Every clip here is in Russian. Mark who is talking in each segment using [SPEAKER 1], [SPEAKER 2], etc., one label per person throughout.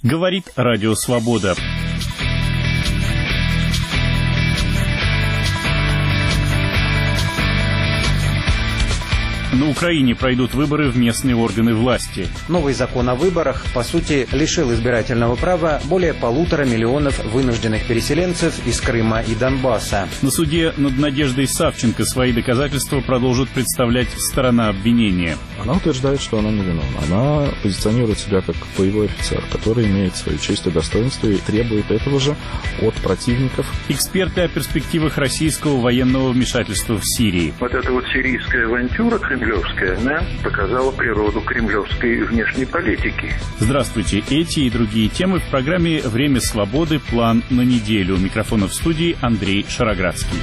[SPEAKER 1] Говорит Радио Свобода. На Украине пройдут выборы в местные органы власти.
[SPEAKER 2] Новый закон о выборах, по сути, лишил избирательного права более 1,5 миллиона вынужденных переселенцев из Крыма и Донбасса.
[SPEAKER 1] На суде над Надеждой Савченко свои доказательства продолжит представлять сторона обвинения.
[SPEAKER 3] Она утверждает, что она невиновна. Она позиционирует себя как боевой офицер, который имеет свою честь и достоинство и требует этого же от противников.
[SPEAKER 1] Эксперты о перспективах российского военного вмешательства в Сирии.
[SPEAKER 4] Вот эта вот сирийская авантюра кремлевская, она показала природу кремлевской внешней политики.
[SPEAKER 1] Здравствуйте. Эти и другие темы в программе «Время свободы. План на неделю». У микрофона в студии Андрей Шароградский.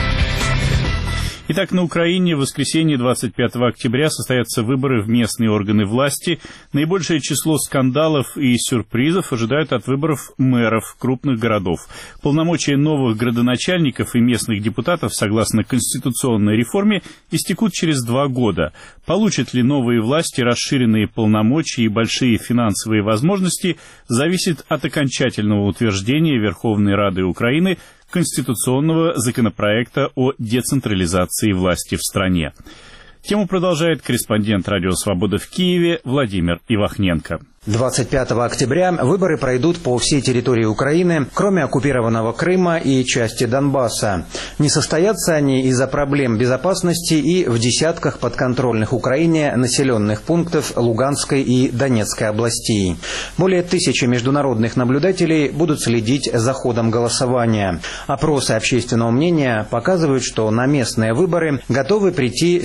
[SPEAKER 1] Итак, на Украине в воскресенье 25 октября состоятся выборы в местные органы власти. Наибольшее число скандалов и сюрпризов ожидают от выборов мэров крупных городов. Полномочия новых градоначальников и местных депутатов, согласно конституционной реформе, истекут через 2 года. Получат ли новые власти расширенные полномочия и большие финансовые возможности, зависит от окончательного утверждения Верховной Рады Украины конституционного законопроекта о децентрализации власти в стране. Тему продолжает корреспондент Радио Свобода в Киеве Владимир Ивахненко.
[SPEAKER 2] 25 октября выборы пройдут по всей территории Украины, кроме оккупированного Крыма и части Донбасса. Не состоятся они из-за проблем безопасности и в десятках подконтрольных Украине населенных пунктов Луганской и Донецкой областей. Более 1000 международных наблюдателей будут следить за ходом голосования. Опросы общественного мнения показывают, что на местные выборы готовы прийти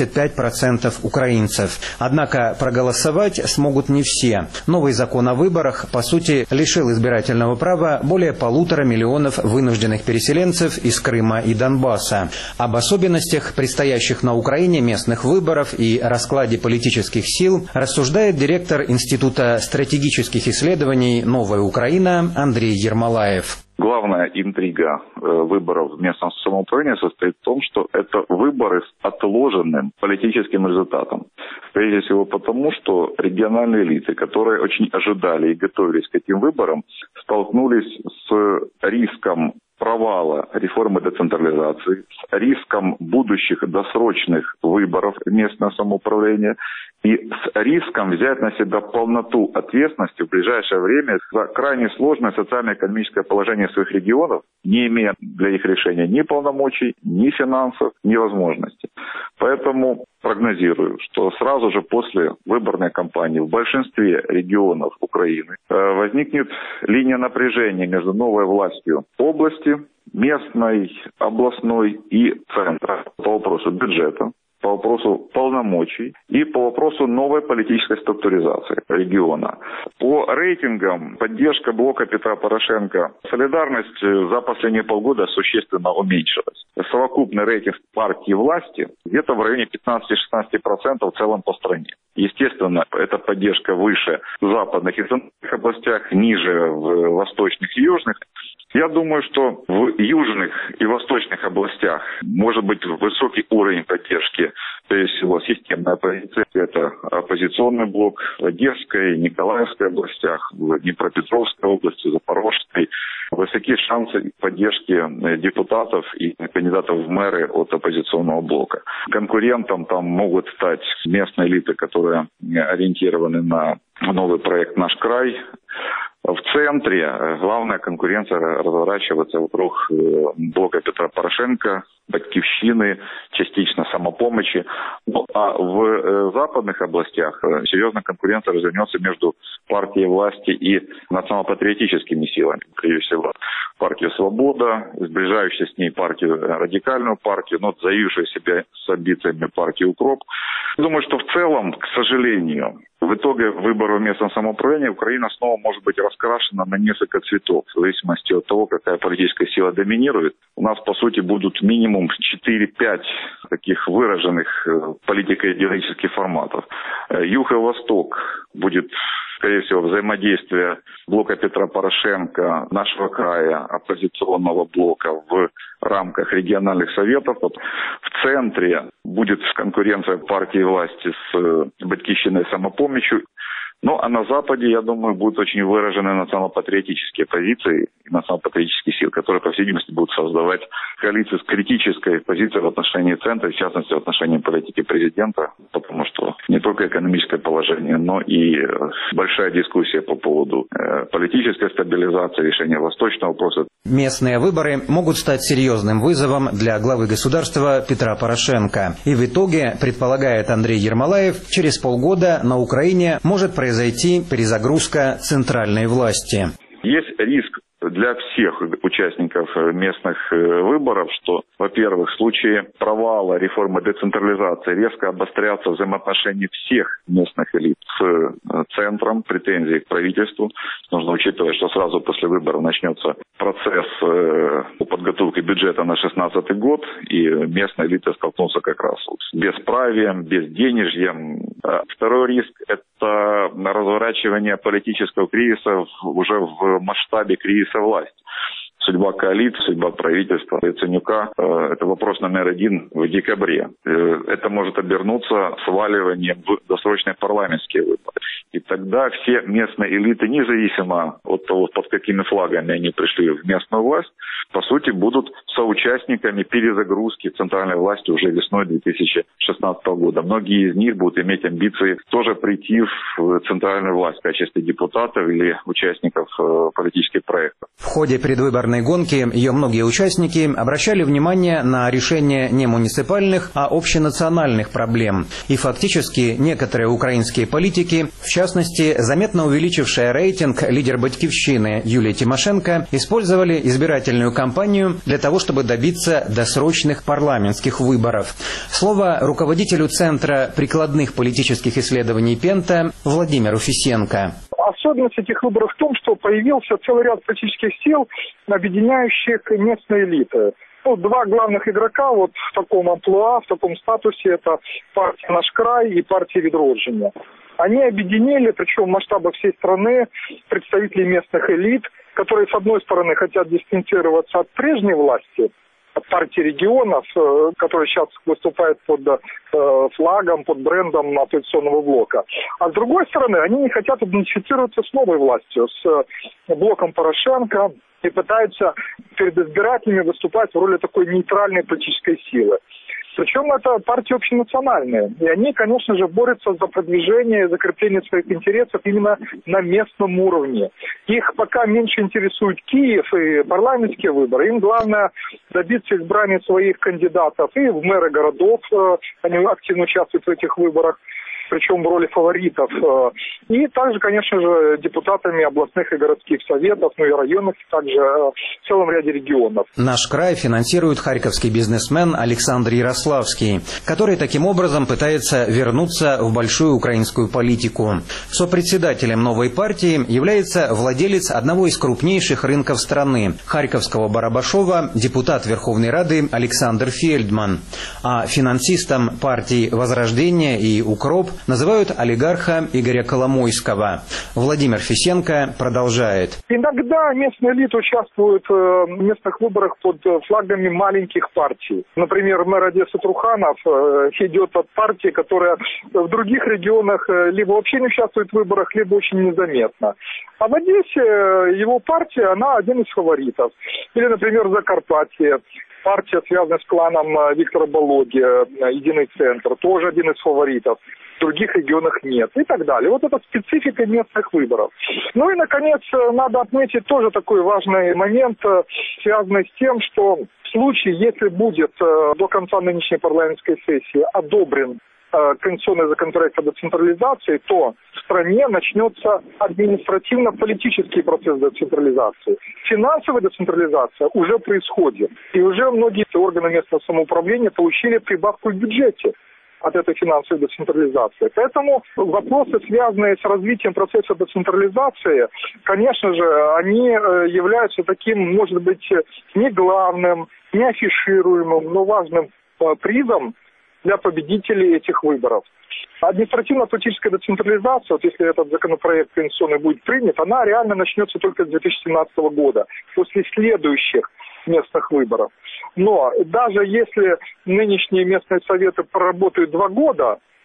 [SPEAKER 2] 75% украинцев. Однако проголосовать смогут не все. Новый закон о выборах, по сути, лишил избирательного права более 1,5 миллиона вынужденных переселенцев из Крыма и Донбасса. Об особенностях предстоящих на Украине местных выборов и раскладе политических сил рассуждает директор Института стратегических исследований «Новая Украина» Андрей Ермолаев.
[SPEAKER 5] Главная интрига выборов в местном самоуправлении состоит в том, что это выборы с отложенным политическим результатом. Прежде всего потому, что региональные элиты, которые очень ожидали и готовились к этим выборам, столкнулись с риском провала реформы децентрализации, с риском будущих досрочных выборов в местное самоуправление и с риском взять на себя полноту ответственности в ближайшее время за крайне сложное социально-экономическое положение своих регионов, не имея для их решения ни полномочий, ни финансов, ни возможностей. Поэтому прогнозирую, что сразу же после выборной кампании в большинстве регионов Украины возникнет линия напряжения между новой властью области, местной, областной и центра по вопросу бюджета, по вопросу полномочий и по вопросу новой политической структуризации региона. По рейтингам поддержка блока Петра Порошенко, солидарность за последние полгода существенно уменьшилась. Совокупный рейтинг партии власти где-то в районе 15-16% в целом по стране. Естественно, эта поддержка выше в западных и центральных областях, ниже в восточных и южных. Я думаю, что в южных и восточных областях может быть высокий уровень поддержки, прежде всего, системной оппозиции. Это оппозиционный блок в Одесской, Николаевской областях, в Днепропетровской области, Запорожской. Высокие шансы поддержки депутатов и кандидатов в мэры от оппозиционного блока. Конкурентом там могут стать местные элиты, которые ориентированы на новый проект «Наш край». В центре главная конкуренция разворачивается вокруг блока Петра Порошенко, Батькивщины, частично Самопомощи. Ну, а в западных областях серьезная конкуренция развернется между партией власти и национал-патриотическими силами. Прежде всего, партия «Свобода», сближающая с ней партию, радикальную партию, но заявившая себя с амбициями партию «Укроп». Думаю, что в целом, к сожалению, в итоге выборов в местном самоуправлении Украина снова может быть раскрашена на несколько цветов, в зависимости от того, какая политическая сила доминирует. У нас, по сути, будут минимум 4-5 таких выраженных политико-идеологических форматов. Юг и Восток будет, скорее всего, взаимодействие блока Петра Порошенко, нашего края, оппозиционного блока в рамках региональных советов. В центре будет конкуренция партии власти с Батькивщиной и Самопомощью. Ну, а на Западе, я думаю, будут очень выражены национал-патриотические позиции и национал-патриотические силы, которые, по всей видимости, будут создавать коалицию с критической позицией в отношении центра, в частности, в отношении политики президента, потому что не только экономическое положение, но и большая дискуссия по поводу политической стабилизации, решения восточного вопроса.
[SPEAKER 2] Местные выборы могут стать серьезным вызовом для главы государства Петра Порошенко. И в итоге, предполагает Андрей Ермолаев, через полгода на Украине может произойти перезагрузка центральной власти.
[SPEAKER 5] Есть риск для всех участников местных выборов, что, во-первых, в случае провала реформы децентрализации резко обострятся взаимоотношения всех местных элит с центром, претензии к правительству. Нужно учитывать, что сразу после выборов начнется процесс по подготовке бюджета на 2016 год, и местные элиты столкнутся как раз с бесправием, безденежьем. Второй риск – это разворачивание политического кризиса уже в масштабе кризиса власти. Судьба коалиции, судьба правительства Яценюка – это вопрос номер один в декабре. Это может обернуться сваливанием в досрочные парламентские выборы. И тогда все местные элиты, независимо от того, под какими флагами они пришли в местную власть, по сути, будут соучастниками перезагрузки центральной власти уже весной 2016 года. Многие из них будут иметь амбиции тоже прийти в центральную власть в качестве депутатов или участников политических проектов.
[SPEAKER 2] В ходе предвыборной гонки ее многие участники обращали внимание на решение не муниципальных, а общенациональных проблем. И фактически некоторые украинские политики, в частности, заметно увеличившая рейтинг лидер «Батькивщины» Юлия Тимошенко, использовали избирательную кампанию для того, чтобы добиться досрочных парламентских выборов. Слово руководителю Центра прикладных политических исследований Пента Владимиру Фисенко.
[SPEAKER 6] Особенность этих выборов в том, что появился целый ряд политических сил, объединяющих местные элиты. Два главных игрока вот в таком амплуа, в таком статусе, это партия «Наш край» и партия «Відродження». Они объединили, причем в масштабах всей страны, представителей местных элит, которые, с одной стороны, хотят дистанцироваться от прежней власти, от партии регионов, которая сейчас выступает под флагом, под брендом оппозиционного блока. А с другой стороны, они не хотят идентифицироваться с новой властью, с блоком Порошенко, и пытаются перед избирателями выступать в роли такой нейтральной политической силы. Причем это партии общенациональные. И они, конечно же, борются за продвижение и закрепление своих интересов именно на местном уровне. Их пока меньше интересует Киев и парламентские выборы. Им главное добиться избрания своих кандидатов и в мэры городов. Они активно участвуют в этих выборах, причем в роли фаворитов. И также, конечно же, депутатами областных и городских советов, ну и районных, также в целом ряде регионов.
[SPEAKER 2] «Наш край» финансирует харьковский бизнесмен Александр Ярославский, который таким образом пытается вернуться в большую украинскую политику. Сопредседателем новой партии является владелец одного из крупнейших рынков страны – харьковского Барабашова, депутат Верховной Рады Александр Фельдман. А финансистом партий «Возрождение» и «Укроп» называют олигарха Игоря Коломойского. Владимир Фисенко продолжает.
[SPEAKER 6] Иногда местные элиты участвуют в местных выборах под флагами маленьких партий. Например, мэр Одессы Труханов идет от партии, которая в других регионах либо вообще не участвует в выборах, либо очень незаметно. А в Одессе его партия, она один из фаворитов. Или, например, в Закарпатье. Партия, связанная с кланом Виктора Балоги, «Единый центр», тоже один из фаворитов. В других регионах нет и так далее. Вот это специфика местных выборов. Ну и, наконец, надо отметить тоже такой важный момент, связанный с тем, что в случае, если будет до конца нынешней парламентской сессии одобрен конституционный законопроект о децентрализации, то в стране начнется административно-политический процесс децентрализации. Финансовая децентрализация уже происходит. И уже многие органы местного самоуправления получили прибавку в бюджете от этой финансовой децентрализации. Поэтому вопросы, связанные с развитием процесса децентрализации, конечно же, они являются таким, может быть, не главным, не афишируемым, но важным призом для победителей этих выборов. Административно-политическая децентрализация, вот если этот законопроект конституционный будет принят, она реально начнется только с 2017 года, после следующих местных выборов. Но даже если нынешние местные советы проработают 2 года,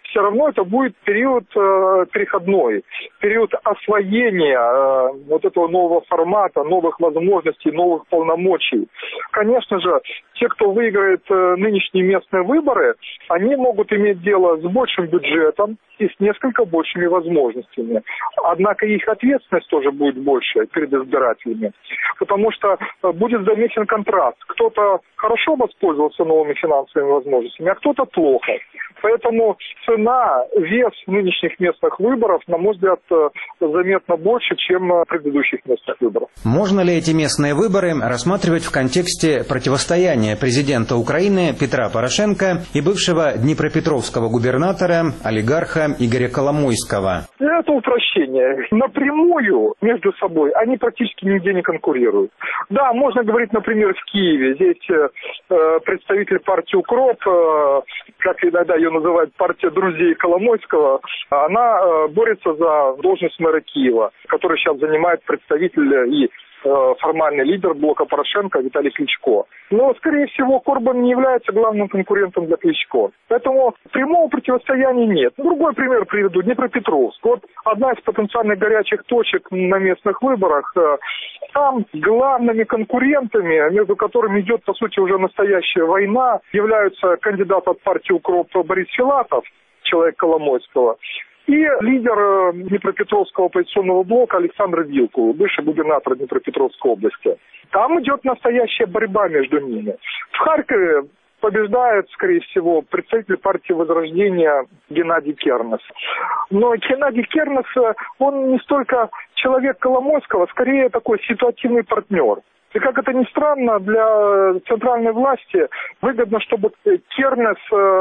[SPEAKER 6] все равно это будет период переходной, период освоения вот этого нового формата, новых возможностей, новых полномочий. Конечно же, те, кто выиграет нынешние местные выборы, они могут иметь дело с большим бюджетом и с несколько большими возможностями. Однако их ответственность тоже будет больше перед избирателями, потому что будет заметен контраст. Кто-то хорошо воспользовался новыми финансовыми возможностями, а кто-то плохо. Поэтому цена, вес нынешних местных выборов, на мой взгляд, заметно больше, чем предыдущих местных выборов.
[SPEAKER 2] Можно ли эти местные выборы рассматривать в контексте противостояния президента Украины Петра Порошенко и бывшего днепропетровского губернатора, олигарха Игоря Коломойского?
[SPEAKER 6] Это упрощение. Напрямую между собой они практически нигде не конкурируют. Да, можно говорить, например, в Киеве. Здесь представитель партии «Укроп», как иногда ее называют партия друзей Коломойского, она борется за должность мэра Киева, который сейчас занимает представитель и формальный лидер блока Порошенко Виталий Кличко. Но, скорее всего, Корбан не является главным конкурентом для Кличко. Поэтому прямого противостояния нет. Другой пример приведу. Днепропетровск. Вот одна из потенциальных горячих точек на местных выборах. Там главными конкурентами, между которыми идет, по сути, уже настоящая война, являются кандидат от партии «Укроп» Борис Филатов, человек Коломойского, и лидер Днепропетровского оппозиционного блока Александр Вилкул, бывший губернатор Днепропетровской области. Там идет настоящая борьба между ними. В Харькове побеждает, скорее всего, представитель партии Возрождения Геннадий Кернес. Но Геннадий Кернес, он не столько человек Коломойского, скорее такой ситуативный партнер. И как это ни странно, для центральной власти выгодно, чтобы Кернес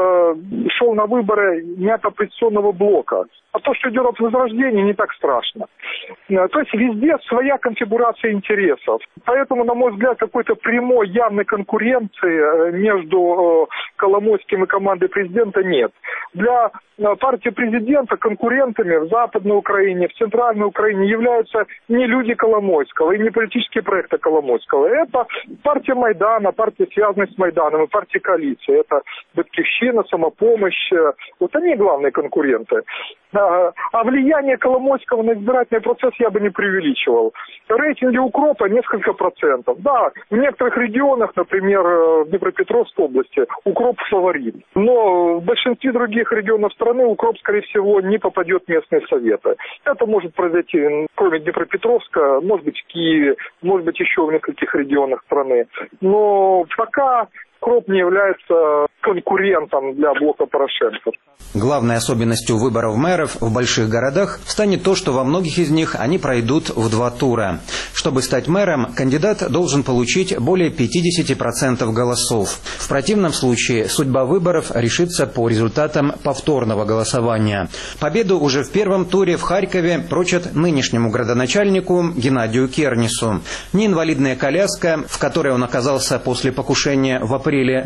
[SPEAKER 6] шел на выборы не от оппозиционного блока. А то, что идет от Возрождения, не так страшно. То есть везде своя конфигурация интересов. Поэтому, на мой взгляд, какой-то прямой, явной конкуренции между Коломойским и командой президента нет. Для партии президента конкурентами в Западной Украине, в Центральной Украине являются не люди Коломойского и не политические проекты Коломойского. Это партия Майдана, партия, связанная с Майданом, и партия коалиции. Это Батьківщина, Самопомощь. Вот они главные конкуренты. А влияние Коломойского на избирательный процесс я бы не преувеличивал. Рейтинги «Укропа» несколько процентов. Да, в некоторых регионах, например, в Днепропетровской области, «Укроп» фаворит. Но в большинстве других регионов страны «Укроп», скорее всего, не попадет в местные советы. Это может произойти, кроме Днепропетровска, может быть, в Киеве, может быть, еще в нескольких регионах страны. Но пока «Укроп» не является конкурентом для блока Порошенко.
[SPEAKER 2] Главной особенностью выборов мэров в больших городах станет то, что во многих из них они пройдут в 2 тура. Чтобы стать мэром, кандидат должен получить более 50% голосов. В противном случае судьба выборов решится по результатам повторного голосования. Победу уже в первом туре в Харькове прочат нынешнему градоначальнику Геннадию Кернесу. Ни инвалидная коляска, в которой он оказался после покушения в апреле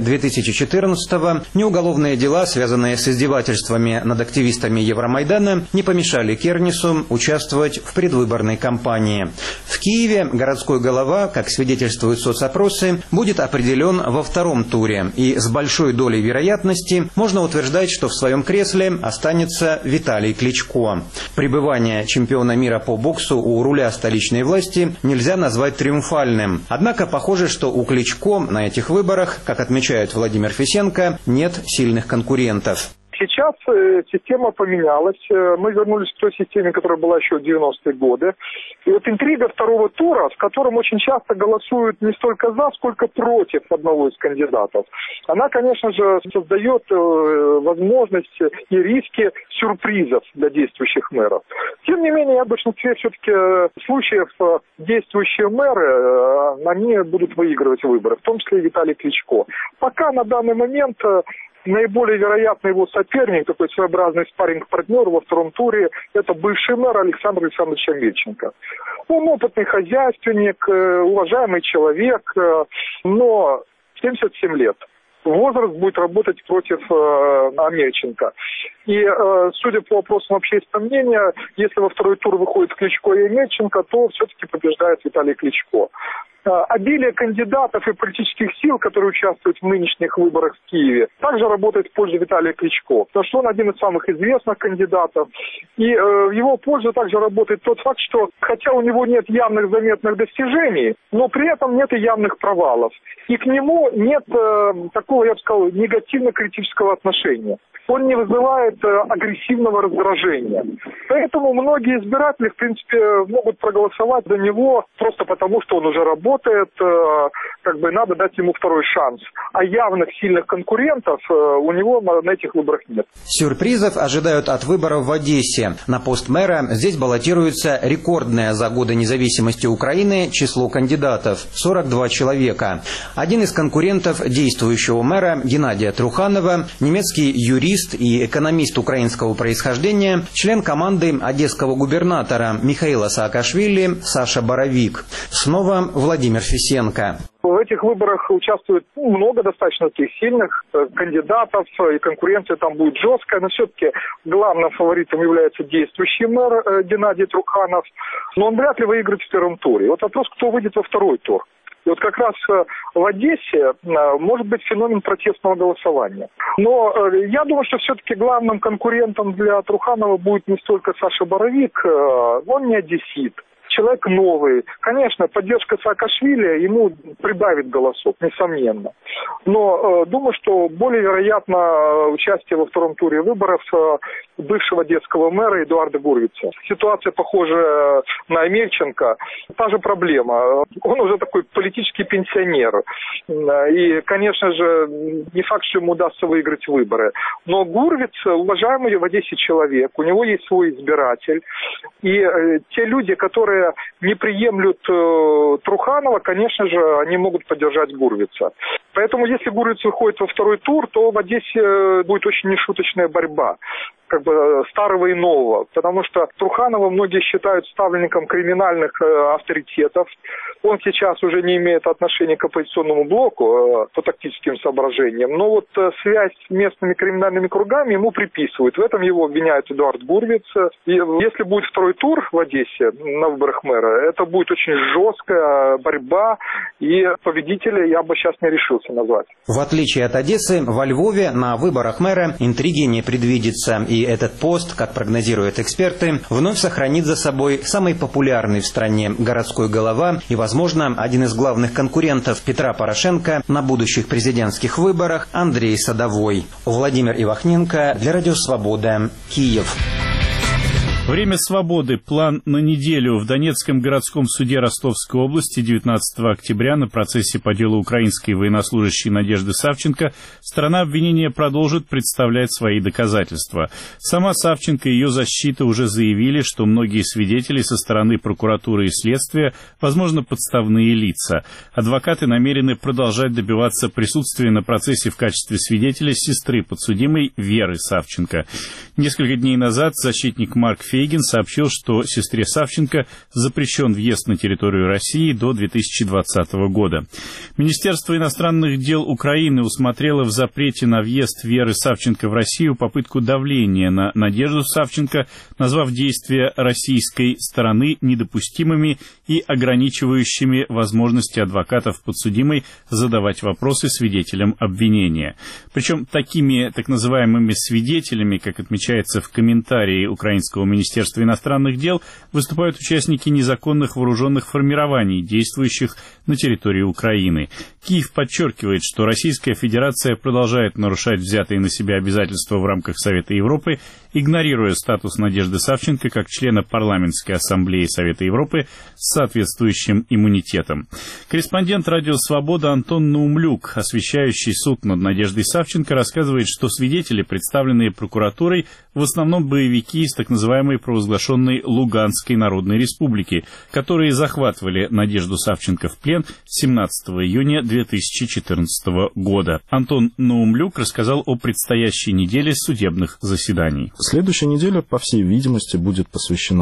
[SPEAKER 2] 2014-го, ни уголовные дела, связанные с издевательствами над активистами Евромайдана, не помешали Кернесу участвовать в предвыборной кампании. В Киеве городской голова, как свидетельствуют соцопросы, будет определен во 2-м туре, и с большой долей вероятности можно утверждать, что в своем кресле останется Виталий Кличко. Пребывание чемпиона мира по боксу у руля столичной власти нельзя назвать триумфальным. Однако похоже, что у Кличко на этих выборах, как отмечает Владимир Фисенко, нет сильных конкурентов.
[SPEAKER 6] Сейчас система поменялась. Мы вернулись к той системе, которая была еще в 90-е годы. И вот интрига 2-го тура, в котором очень часто голосуют не столько за, сколько против одного из кандидатов, она, конечно же, создает возможность и риски сюрпризов для действующих мэров. Тем не менее, в большинстве все-таки случаев действующие мэры, они будут выигрывать выборы, в том числе и Виталий Кличко. Пока на данный момент наиболее вероятный его соперник, такой своеобразный спарринг-партнер во 2-м туре, это бывший мэр Александр Александрович Амельченко. Он опытный хозяйственник, уважаемый человек, но 77 лет. Возраст будет работать против Амельченко. И, судя по опросам общественного мнения, если во второй тур выходит Кличко и Омельченко, то все-таки побеждает Виталий Кличко. Обилие кандидатов и политических сил, которые участвуют в нынешних выборах в Киеве, также работает в пользу Виталия Кличко, потому что он один из самых известных кандидатов. И в его пользу также работает тот факт, что хотя у него нет явных заметных достижений, но при этом нет и явных провалов. И к нему нет такого, я бы сказал, негативно-критического отношения. Он не вызывает агрессивного раздражения. Поэтому многие избиратели, в принципе, могут проголосовать за него просто потому, что он уже работает, надо дать ему второй шанс. А явных сильных конкурентов у него на этих выборах нет.
[SPEAKER 2] Сюрпризов ожидают от выборов в Одессе. На пост мэра здесь баллотируется рекордное за годы независимости Украины число кандидатов – 42 человека. Один из конкурентов действующего мэра Геннадия Труханова, немецкий юрист и экономист украинского происхождения, член команды одесского губернатора Михаила Саакашвили Саша Боровик. Снова Владимир Фисенко.
[SPEAKER 6] В этих выборах участвует много достаточно таких сильных кандидатов, и конкуренция там будет жесткая, но все-таки главным фаворитом является действующий мэр Геннадий Труханов, но он вряд ли выиграет в первом туре. Вот вопрос, кто выйдет во второй тур. И вот как раз в Одессе может быть феномен протестного голосования. Но я думаю, что все-таки главным конкурентом для Труханова будет не столько Саша Боровик, он не одессит. Человек новый. Конечно, поддержка Саакашвили ему прибавит голосов, несомненно. Но думаю, что более вероятно участие во втором туре выборов бывшего одесского мэра Эдуарда Гурвица. Ситуация похожа на Омельченко. Та же проблема. Он уже такой политический пенсионер. И, конечно же, не факт, что ему удастся выиграть выборы. Но Гурвиц уважаемый в Одессе человек. У него есть свой избиратель. И те люди, которые не приемлют Труханова, конечно же, они могут поддержать Гурвица. Поэтому, если Гурвиц выходит во второй тур, то в Одессе будет очень нешуточная борьба. Старого и нового. Потому что Труханова многие считают ставленником криминальных авторитетов. Он сейчас уже не имеет отношения к оппозиционному блоку по тактическим соображениям. Но вот связь с местными криминальными кругами ему приписывают. В этом его обвиняет Эдуард Гурвиц. И если будет второй тур в Одессе на выборах мэра, это будет очень жесткая борьба. И победителя я бы сейчас не решился назвать.
[SPEAKER 2] В отличие от Одессы, во Львове на выборах мэра интриги не предвидится. И этот пост, как прогнозируют эксперты, вновь сохранит за собой самый популярный в стране городской голова и, возможно, один из главных конкурентов Петра Порошенко на будущих президентских выборах Андрей Садовой. Владимир Ивахненко для Радио Свобода, Киев.
[SPEAKER 1] Время свободы. План на неделю. В Донецком городском суде Ростовской области 19 октября на процессе по делу украинской военнослужащей Надежды Савченко сторона обвинения продолжит представлять свои доказательства. Сама Савченко и ее защита уже заявили, что многие свидетели со стороны прокуратуры и следствия, возможно, подставные лица. Адвокаты намерены продолжать добиваться присутствия на процессе в качестве свидетеля сестры подсудимой Веры Савченко. Несколько дней назад защитник Марк Фейгин сообщил, что сестре Савченко запрещен въезд на территорию России до 2020 года. Министерство иностранных дел Украины усмотрело в запрете на въезд Веры Савченко в Россию попытку давления на Надежду Савченко, назвав действия российской стороны недопустимыми и ограничивающими возможности адвокатов подсудимой задавать вопросы свидетелям обвинения. Причем такими так называемыми свидетелями, как отмечается в комментарии украинского Министерства иностранных дел, выступают участники незаконных вооруженных формирований, действующих на территории Украины. Киев подчеркивает, что Российская Федерация продолжает нарушать взятые на себя обязательства в рамках Совета Европы, игнорируя статус Надежды Савченко как члена Парламентской ассамблеи Совета Европы с соответствующим иммунитетом. Корреспондент Радио Свобода Антон Наумлюк, освещающий суд над Надеждой Савченко, рассказывает, что свидетели, представленные прокуратурой, в основном боевики из так называемой провозглашенной Луганской Народной Республики, которые захватывали Надежду Савченко в плен 17 июня 2014 года. Антон Наумлюк рассказал о предстоящей неделе судебных заседаний.
[SPEAKER 3] Следующая неделя, по всей видимости, будет посвящена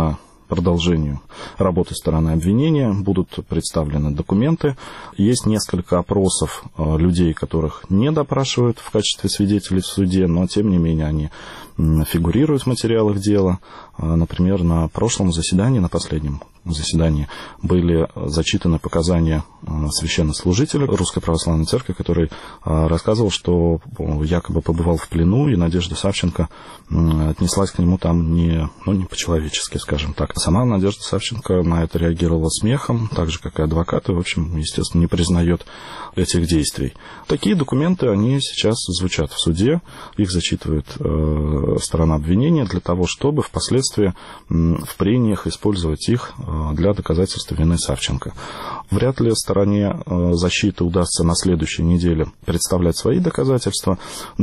[SPEAKER 3] продолжению работы стороны обвинения. Будут представлены документы. Есть несколько опросов людей, которых не допрашивают в качестве свидетелей в суде, но, тем не менее, они фигурируют в материалах дела. Например, на прошлом заседании, на последнем заседании, были зачитаны показания священнослужителя Русской Православной Церкви, который рассказывал, что якобы побывал в плену, и Надежда Савченко отнеслась к нему там не по-человечески, скажем так. Сама Надежда Савченко на это реагировала смехом, так же, как и адвокаты, в общем, естественно, не признает этих действий. Такие документы, они сейчас звучат в суде, их зачитывает сторона обвинения для того, чтобы впоследствии в прениях использовать их для доказательства вины Савченко. Вряд ли стороне защиты удастся на следующей неделе представлять свои доказательства,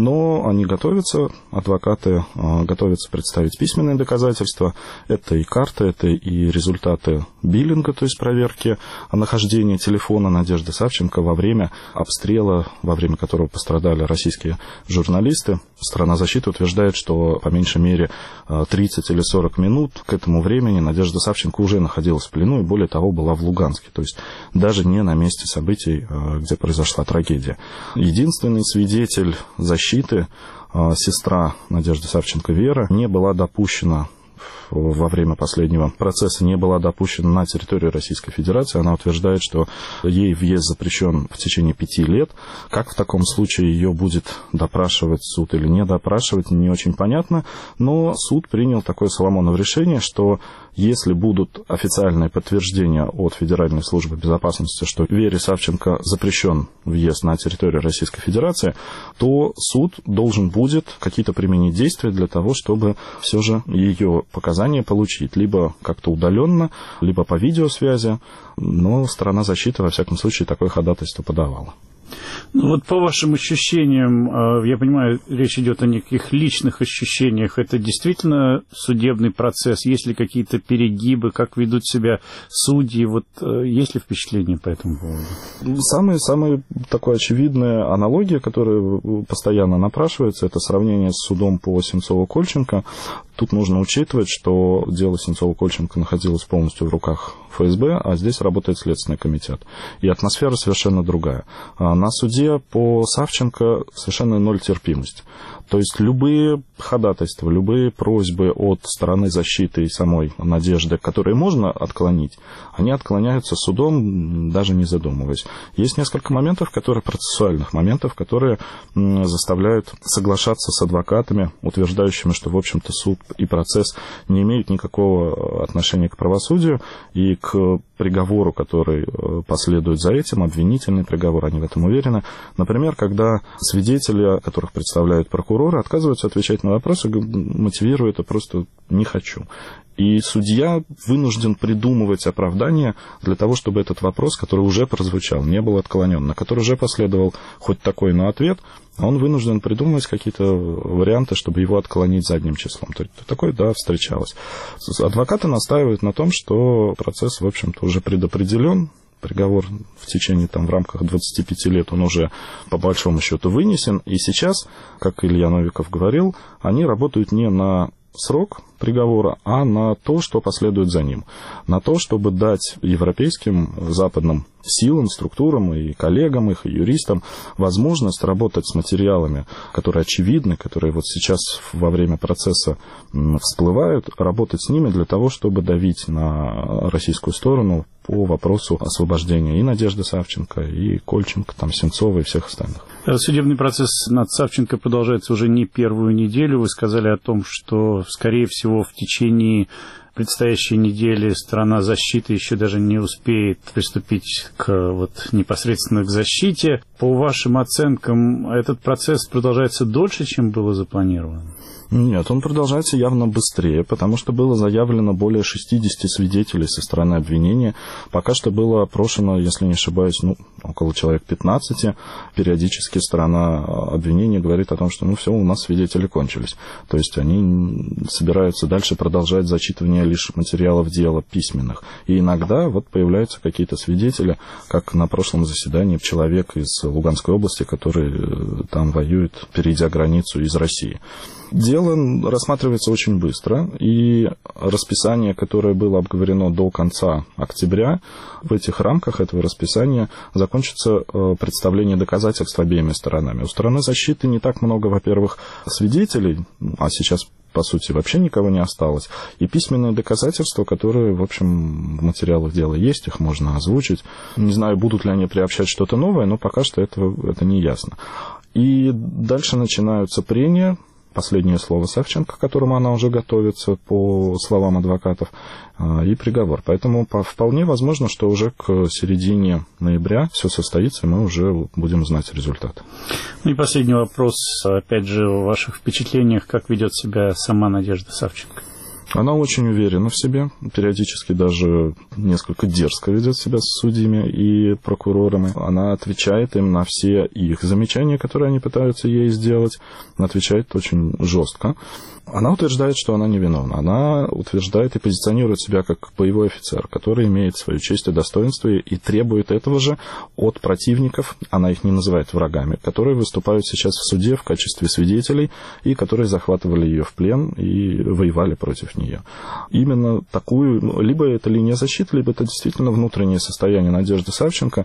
[SPEAKER 3] но они готовятся, адвокаты готовятся представить письменные доказательства. Это и карты, это и результаты биллинга, то есть проверки нахождения телефона Надежды Савченко во время обстрела, во время которого пострадали российские журналисты. Сторона защиты утверждает, что по меньшей мере 30 или 40 минут к этому времени Надежда Савченко уже находилась в плену и, более того, была в Луганске, то есть даже не на месте событий, где произошла трагедия. Единственный свидетель защиты, сестра Надежды Савченко Вера, не была допущена во время последнего процесса, не была допущена на территорию Российской Федерации. Она утверждает, что ей въезд запрещен в течение 5 лет. Как в таком случае ее будет допрашивать суд или не допрашивать, не очень понятно. Но суд принял такое Соломоново решение, что если будут официальные подтверждения от Федеральной службы безопасности, что Вере Савченко запрещен въезд на территорию Российской Федерации, то суд должен будет какие-то применить действия для того, чтобы все же ее показания получить. Либо как-то удаленно, либо по видеосвязи. Но сторона защиты, во всяком случае, такое ходатайство подавала.
[SPEAKER 1] Ну, вот по вашим ощущениям, я понимаю, речь идет о неких личных ощущениях. Это действительно судебный процесс? Есть ли какие-то перегибы? Как ведут себя судьи? Вот есть ли впечатление по этому поводу?
[SPEAKER 3] Самая такая очевидная аналогия, которая постоянно напрашивается, это сравнение с судом по Сенцову-Кольченко. Тут нужно учитывать, что дело Сенцова-Кольченко находилось полностью в руках ФСБ, а здесь работает Следственный комитет. И атмосфера совершенно другая. На суде по Савченко совершенно ноль терпимость. То есть любые ходатайства, любые просьбы от стороны защиты и самой Надежды, которые можно отклонить, они отклоняются судом, даже не задумываясь. Есть несколько моментов, процессуальных моментов, которые заставляют соглашаться с адвокатами, утверждающими, что, в общем-то, суд и процесс не имеют никакого отношения к правосудию и к приговору, который последует за этим, обвинительный приговор, они в этом уверены. Например, когда свидетели, которых представляют прокуроры, отказываются отвечать на вопросы, мотивируя это просто «не хочу». И судья вынужден придумывать оправдание для того, чтобы этот вопрос, который уже прозвучал, не был отклонен, на который уже последовал хоть такой, но ответ, он вынужден придумывать какие-то варианты, чтобы его отклонить задним числом. То есть такое, да, встречалось. Адвокаты настаивают на том, что процесс, в общем-то, уже предопределен. Приговор в течение, в рамках 25 лет, он уже по большому счету вынесен. И сейчас, как Илья Новиков говорил, они работают не на срок приговора, а на то, что последует за ним. На то, чтобы дать европейским, западным силам, структурам и коллегам их, и юристам возможность работать с материалами, которые очевидны, которые вот сейчас во время процесса всплывают, работать с ними для того, чтобы давить на российскую сторону по вопросу освобождения и Надежды Савченко, и Кольченко, Сенцова и всех остальных.
[SPEAKER 1] Судебный процесс над Савченко продолжается уже не первую неделю. Вы сказали о том, что, скорее всего, в течение предстоящей недели сторона защиты еще даже не успеет приступить непосредственно к защите. По вашим оценкам, этот процесс продолжается дольше, чем было запланировано?
[SPEAKER 3] Нет, он продолжается явно быстрее, потому что было заявлено более 60 свидетелей со стороны обвинения. Пока что было опрошено, если не ошибаюсь, около человек 15. Периодически сторона обвинения говорит о том, что все, у нас свидетели кончились. То есть они собираются дальше продолжать зачитывание лишь материалов дела письменных. И иногда появляются какие-то свидетели, как на прошлом заседании человек из Луганской области, который там воюет, перейдя границу из России. Дело дело рассматривается очень быстро, и расписание, которое было обговорено до конца октября, в этих рамках этого расписания закончится представление доказательств обеими сторонами. У стороны защиты не так много, во-первых, свидетелей, а сейчас, по сути, вообще никого не осталось, и письменные доказательства, которые, в общем, в материалах дела есть, их можно озвучить. Не знаю, будут ли они приобщать что-то новое, но пока что это не ясно. И дальше начинаются прения. Последнее слово Савченко, к которому она уже готовится, по словам адвокатов, и приговор. Поэтому вполне возможно, что уже к середине ноября все состоится, и мы уже будем знать результат.
[SPEAKER 1] Ну и последний вопрос, опять же, о ваших впечатлениях, как ведет себя сама Надежда Савченко.
[SPEAKER 3] Она очень уверена в себе, периодически даже несколько дерзко ведет себя с судьями и прокурорами. Она отвечает им на все их замечания, которые они пытаются ей сделать. Она отвечает очень жестко. Она утверждает, что она невиновна. Она утверждает и позиционирует себя как боевой офицер, который имеет свою честь и достоинство и требует этого же от противников, она их не называет врагами, которые выступают сейчас в суде в качестве свидетелей и которые захватывали ее в плен и воевали против нее. Именно такую, либо это линия защиты, либо это действительно внутреннее состояние Надежды Савченко.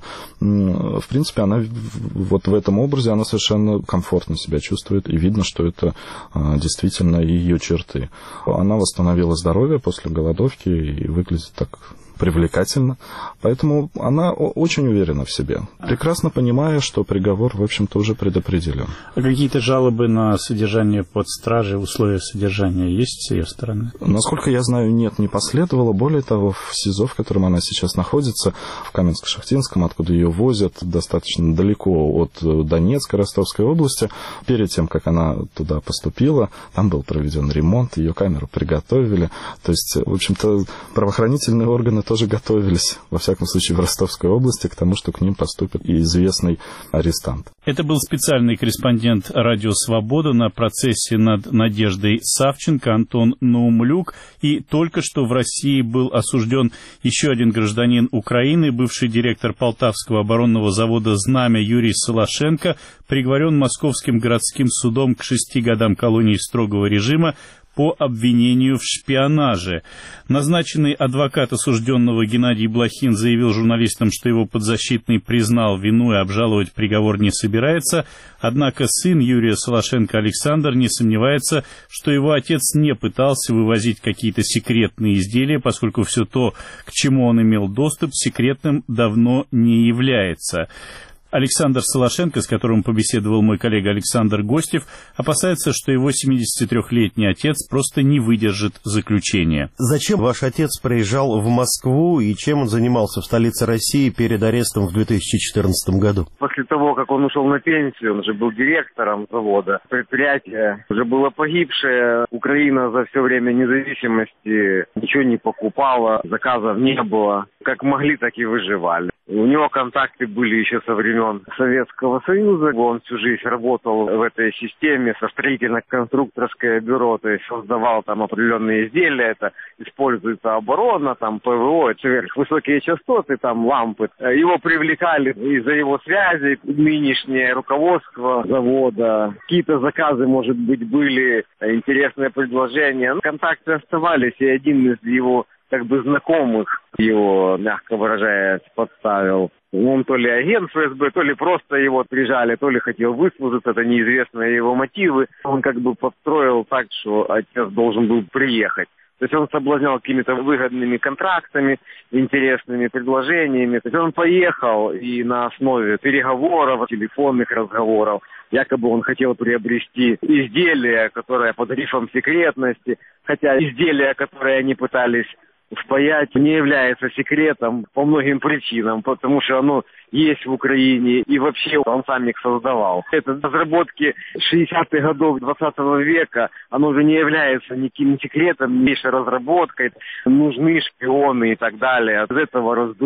[SPEAKER 3] В принципе, она вот в этом образе она совершенно комфортно себя чувствует, и видно, что это действительно ее черты. Она восстановила здоровье после голодовки и выглядит так привлекательно. Поэтому она очень уверена в себе, прекрасно понимая, что приговор, в общем-то, уже предопределен. А
[SPEAKER 1] какие-то жалобы на содержание под стражей, условия содержания есть с ее стороны?
[SPEAKER 3] Насколько я знаю, нет, не последовало. Более того, в СИЗО, в котором она сейчас находится, в Каменско-Шахтинском, откуда ее возят достаточно далеко от Донецка, Ростовской области, перед тем, как она туда поступила, там был проведен ремонт, ее камеру приготовили. То есть, в общем-то, правоохранительные органы тоже готовились, во всяком случае, в Ростовской области, к тому, что к ним поступит и известный арестант.
[SPEAKER 1] Это был специальный корреспондент «Радио Свобода» на процессе над Надеждой Савченко Антон Наумлюк. И только что в России был осужден еще один гражданин Украины, бывший директор Полтавского оборонного завода «Знамя» Юрий Солошенко, приговорен Московским городским судом к 6 годам колонии строгого режима по обвинению в шпионаже. Назначенный адвокат осужденного Геннадий Блохин заявил журналистам, что его подзащитный признал вину и обжаловать приговор не собирается, однако сын Юрия Солошенко Александр не сомневается, что его отец не пытался вывозить какие-то секретные изделия, поскольку все то, к чему он имел доступ, секретным давно не является. Александр Солошенко, с которым побеседовал мой коллега Александр Гостев, опасается, что его 73-летний отец просто не выдержит заключения.
[SPEAKER 7] Зачем ваш отец приезжал в Москву и чем он занимался в столице России перед арестом в 2014 году?
[SPEAKER 8] После того, как он ушел на пенсию, он уже был директором завода, предприятие уже было погибшее. Украина за все время независимости ничего не покупала, заказов не было. Как могли, так и выживали. У него контакты были еще со времен Советского Союза. Он всю жизнь работал в этой системе со строительно-конструкторское бюро, то есть создавал там определенные изделия. Это используется оборона, там ПВО, это сверхвысокие частоты, там лампы. Его привлекали из-за его связи нынешнее руководство завода. Какие-то заказы, может быть, были, интересные предложения. Контакты оставались, и один из его знакомых его, мягко выражаясь, подставил. Он то ли агент ФСБ, то ли просто его прижали, то ли хотел выслужиться, это неизвестные его мотивы. Он подстроил так, что отец должен был приехать. То есть он соблазнял какими-то выгодными контрактами, интересными предложениями. То есть он поехал и на основе переговоров, телефонных разговоров, якобы он хотел приобрести изделие, которое под грифом секретности, хотя изделия, которые они пытались впаять, не является секретом по многим причинам, потому что оно есть в Украине, и вообще он сам их создавал. Это разработки 60-х годов 20 века, оно уже не является никаким секретом, меньшей разработкой, нужны шпионы и так далее. От этого раздули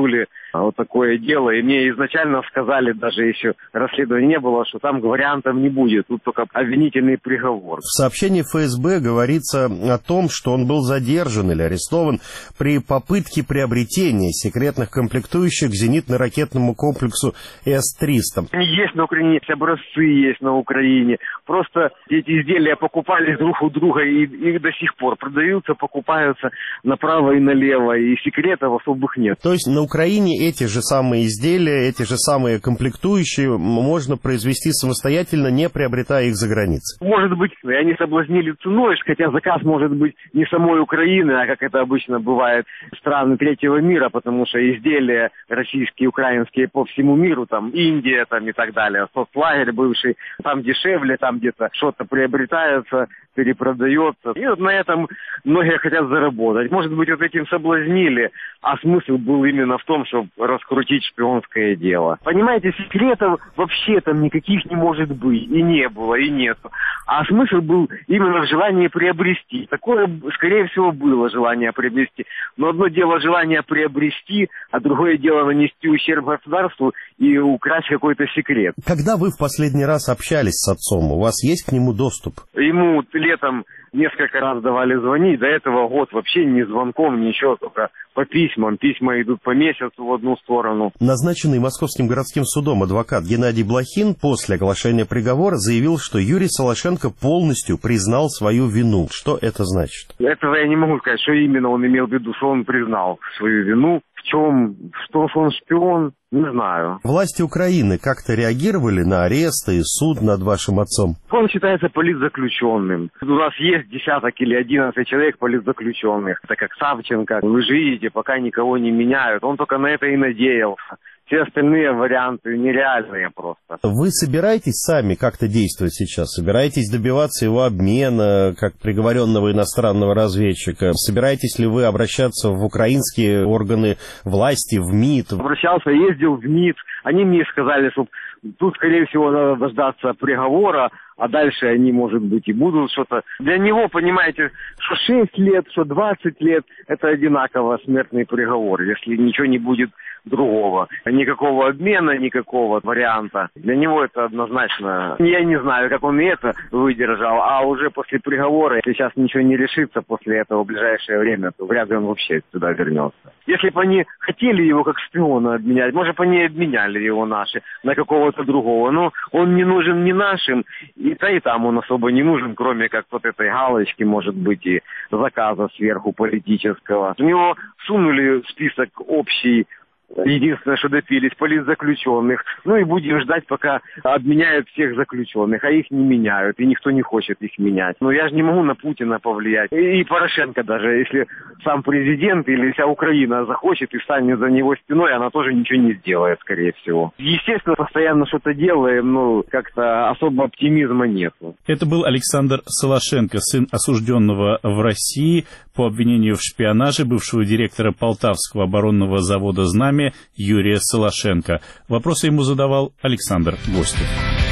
[SPEAKER 8] вот такое дело. И мне изначально сказали, даже еще расследования не было, что там вариантов не будет, тут только обвинительный приговор.
[SPEAKER 7] В сообщении ФСБ говорится о том, что он был задержан или арестован при попытке приобретения секретных комплектующих к зенитно-ракетному комплексу С-300.
[SPEAKER 8] Они есть на Украине, образцы есть на Украине. Просто эти изделия покупались друг у друга и до сих пор продаются, покупаются направо и налево, и секретов особых нет.
[SPEAKER 7] То есть на Украине эти же самые изделия, эти же самые комплектующие можно произвести самостоятельно, не приобретая их за границей?
[SPEAKER 8] Может быть, и они соблазнили ценой, хотя заказ может быть не самой Украины, а как это обычно бывает, страны третьего мира, потому что изделия российские, украинские по всему миру, там Индия там, и так далее, соцлагерь бывший, там дешевле, там где-то что-то приобретается, перепродается. И вот на этом многие хотят заработать. Может быть, вот этим соблазнили, а смысл был именно в том, чтобы раскрутить шпионское дело. Понимаете, секретов вообще там никаких не может быть, и не было, и нету. А смысл был именно в желании приобрести. Такое, скорее всего, было желание приобрести. Но одно дело желание приобрести, а другое дело нанести ущерб государству и украсть какой-то секрет.
[SPEAKER 7] Когда вы в последний раз общались с отцом, у вас есть к нему доступ?
[SPEAKER 8] Ему летом несколько раз давали звонить, до этого год вообще ни звонком, ничего, только по письмам. Письма идут по месяцу в одну сторону.
[SPEAKER 7] Назначенный Московским городским судом адвокат Геннадий Блохин после оглашения приговора заявил, что Юрий Солошенко полностью признал свою вину. Что это значит?
[SPEAKER 8] Этого я не могу сказать, что именно он имел в виду, что он признал свою вину. В чем, что он шпион, не знаю.
[SPEAKER 7] Власти Украины как-то реагировали на аресты и суд над вашим отцом?
[SPEAKER 8] Он считается политзаключенным. У нас есть 10 или 11 человек политзаключенных. Это как Савченко. Вы же видите, пока никого не меняют. Он только на это и надеялся. Все остальные варианты нереальные просто.
[SPEAKER 7] Вы собираетесь сами как-то действовать сейчас? Собираетесь добиваться его обмена, как приговоренного иностранного разведчика? Собираетесь ли вы обращаться в украинские органы власти, в МИД?
[SPEAKER 8] Обращался, ездил в МИД. Они мне сказали, что тут, скорее всего, надо дождаться приговора, а дальше они, может быть, и будут что-то. Для него, понимаете, что 6 лет, что 20 лет, это одинаково смертный приговор, если ничего не будет другого. Никакого обмена, никакого варианта. Для него это однозначно. Я не знаю, как он и это выдержал, а уже после приговора, если сейчас ничего не решится после этого в ближайшее время, то вряд ли он вообще сюда вернется. Если бы они хотели его как шпиона обменять, может бы они обменяли его наши на какого-то другого. Но он не нужен ни нашим, и там он особо не нужен, кроме как вот этой галочки, может быть, и заказа сверху политического. У него сунули список общий. Единственное, что допились политзаключенных. Ну и будем ждать, пока обменяют всех заключенных, а их не меняют, и никто не хочет их менять. Но я же не могу на Путина повлиять. И Порошенко даже, если сам президент или вся Украина захочет и встанет за него стеной, она тоже ничего не сделает, скорее всего. Естественно, постоянно что-то делаем, но как-то особо оптимизма нету.
[SPEAKER 1] Это был Александр Солошенко, сын осужденного в России по обвинению в шпионаже бывшего директора Полтавского оборонного завода «Знамя» Юрия Солошенко. Вопросы ему задавал Александр Гостев.